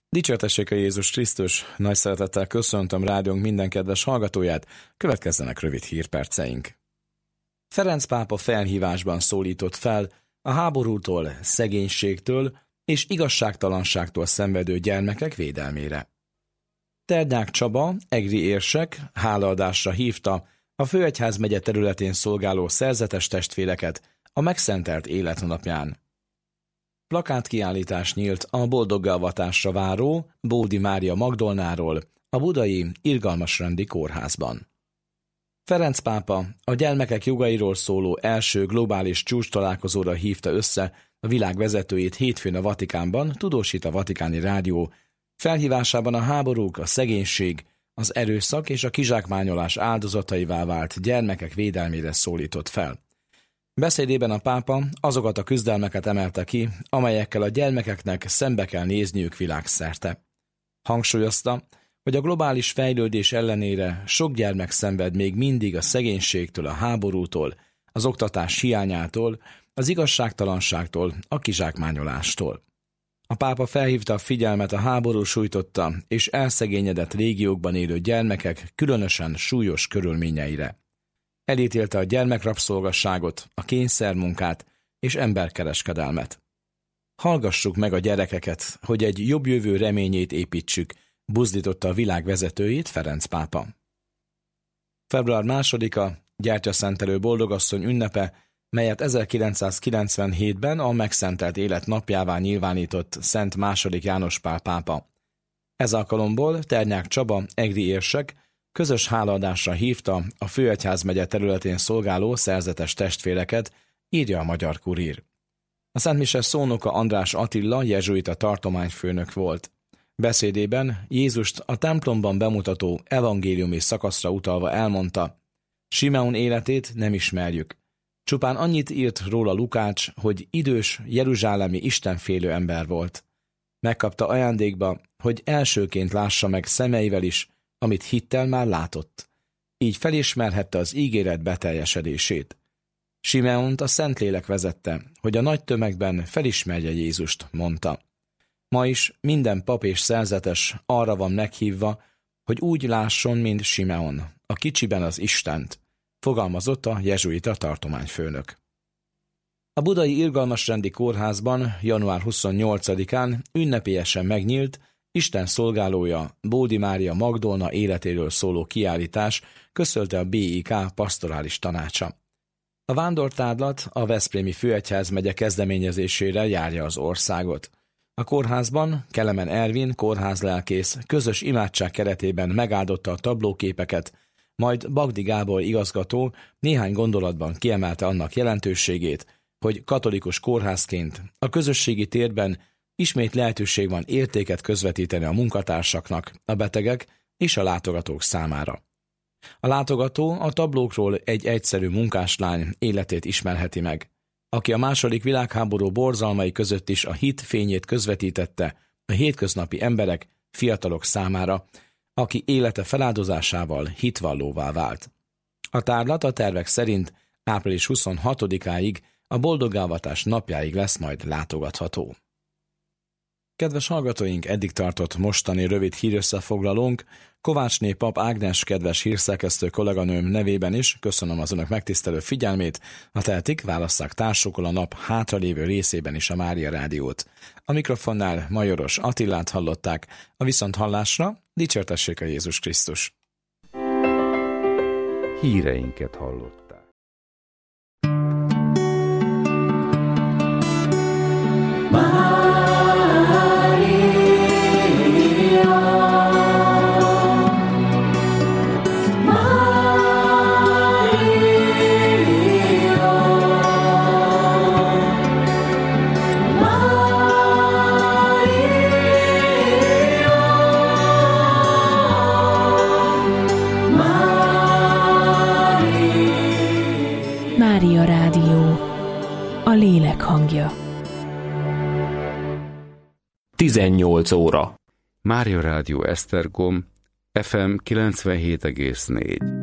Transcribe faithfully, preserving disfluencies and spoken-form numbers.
Dicsértessék a Jézus Krisztus, nagy szeretettel köszöntöm rádiónk minden kedves hallgatóját, következzenek rövid hírperceink. Ferenc pápa felhívásban szólított fel a háborútól, szegénységtől és igazságtalanságtól szenvedő gyermekek védelmére. Terdnyák Csaba, egri érsek hálaadásra hívta a Főegyházmegye területén szolgáló szerzetes testvéreket a megszentelt életnapján. Plakátkiállítás nyílt a boldoggalvatásra váró Bódi Mária Magdolnáról a budai Irgalmasrendi Kórházban. Ferenc pápa a gyermekek jogairól szóló első globális csúcstalálkozóra hívta össze a világ vezetőit hétfőn a Vatikánban, tudósít a Vatikáni Rádió. Felhívásában a háborúk, a szegénység, az erőszak és a kizsákmányolás áldozataivá vált gyermekek védelmére szólított fel. Beszédében a pápa azokat a küzdelmeket emelte ki, amelyekkel a gyermekeknek szembe kell nézniük világszerte. Hangsúlyozta, hogy a globális fejlődés ellenére sok gyermek szenved még mindig a szegénységtől, a háborútól, az oktatás hiányától, az igazságtalanságtól, a kizsákmányolástól. A pápa felhívta a figyelmet a háború sújtotta és elszegényedett régiókban élő gyermekek különösen súlyos körülményeire. Elítélte a gyermekrabszolgasságot, a kényszermunkát és emberkereskedelmet. Hallgassuk meg a gyerekeket, hogy egy jobb jövő reményét építsük, buzdította a világ vezetőjét Ferenc pápa. február másodika, Gyertyaszentelő Boldogasszony ünnepe, melyet ezerkilencszázkilencvenhétben a megszentelt élet napjává nyilvánított Szent második János Pál pápa. Ez alkalomból Terdnyák Csaba, egri érsek, közös hálaadásra hívta a Főegyházmegye területén szolgáló szerzetes testvéreket, írja a Magyar Kurír. A szentmise szónoka András Attila jezsuita tartományfőnök volt. Beszédében Jézust a templomban bemutató evangéliumi szakaszra utalva elmondta: Simeon életét nem ismerjük. Csupán annyit írt róla Lukács, hogy idős, jeruzsálemi istenfélő ember volt. Megkapta ajándékba, hogy elsőként lássa meg szemeivel is, amit hittel már látott. Így felismerhette az ígéret beteljesedését. Simeont a Szentlélek vezette, hogy a nagy tömegben felismerje Jézust, mondta. Ma is minden pap és szerzetes arra van meghívva, hogy úgy lásson, mint Simeon, a kicsiben az Istent, fogalmazott a jezsuita tartományfőnök. A budai Irgalmasrendi Kórházban január huszonnyolcadikán ünnepélyesen megnyílt Isten szolgálója Bódi Mária Magdolna életéről szóló kiállítás, közölte a bé i ká pastorális tanácsa. A vándortárlat a Veszprémi Főegyházmegye kezdeményezésére járja az országot. A kórházban Kelemen Ervin kórházlelkész közös imádság keretében megáldotta a tablóképeket, majd Bagdi Gábor igazgató néhány gondolatban kiemelte annak jelentőségét, hogy katolikus kórházként a közösségi térben ismét lehetőség van értéket közvetíteni a munkatársaknak, a betegek és a látogatók számára. A látogató a tablókról egy egyszerű munkáslány életét ismerheti meg, aki a második világháború borzalmai között is a hit fényét közvetítette a hétköznapi emberek, fiatalok számára, aki élete feláldozásával hitvallóvá vált. A tárlat a tervek szerint április huszonhatodikáig, a boldoggalvatás napjáig lesz majd látogatható. Kedves hallgatóink, eddig tartott mostani rövid hírösszefoglalónk. Kovácsné Pap Ágnes kedves hírszerkesztő kolléganőm nevében is köszönöm az önök megtisztelő figyelmét. Ha tehetik, válasszák társukkal a nap hátralévő részében is a Mária Rádiót. A mikrofonnál Majoros Attilát hallották, a viszonthallásra dicsértessék a Jézus Krisztus. Híreinket hallották. Mária Rádió, a lélek hangja. tizennyolc óra. Mária Rádió Esztergom, ef em kilencvenhét egész négy.